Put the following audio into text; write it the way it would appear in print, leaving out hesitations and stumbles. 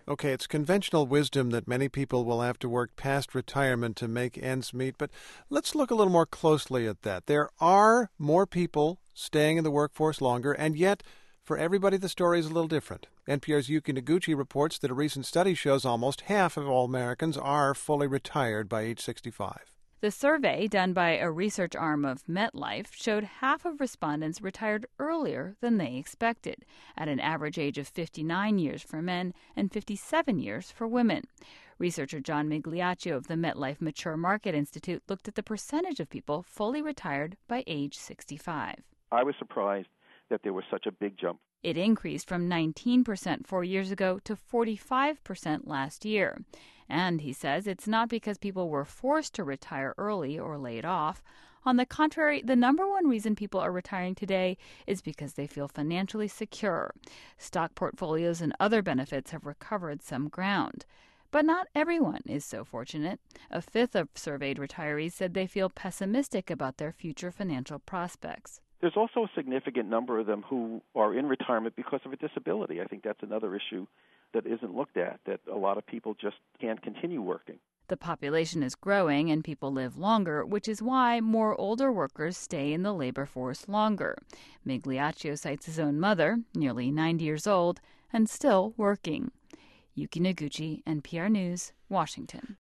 Okay, it's conventional wisdom that many people will have to work past retirement to make ends meet, but let's look a little more closely at that. There are more people staying in the workforce longer, and yet, for everybody, the story is a little different. NPR's Yuki Noguchi reports that a recent study shows almost half of all Americans are fully retired by age 65. The survey, done by a research arm of MetLife, showed half of respondents retired earlier than they expected, at an average age of 59 years for men and 57 years for women. Researcher John Migliaccio of the MetLife Mature Market Institute looked at the percentage of people fully retired by age 65. I was surprised that there was such a big jump. It increased from 19% 4 years ago to 45% last year. And he says it's not because people were forced to retire early or laid off. On the contrary, the number one reason people are retiring today is because they feel financially secure. Stock portfolios and other benefits have recovered some ground. But not everyone is so fortunate. A fifth of surveyed retirees said they feel pessimistic about their future financial prospects. There's also a significant number of them who are in retirement because of a disability. I think that's another issue that isn't looked at, that a lot of people just can't continue working. The population is growing and people live longer, which is why more older workers stay in the labor force longer. Migliaccio cites his own mother, nearly 90 years old, and still working. Yuki Noguchi, NPR News, Washington.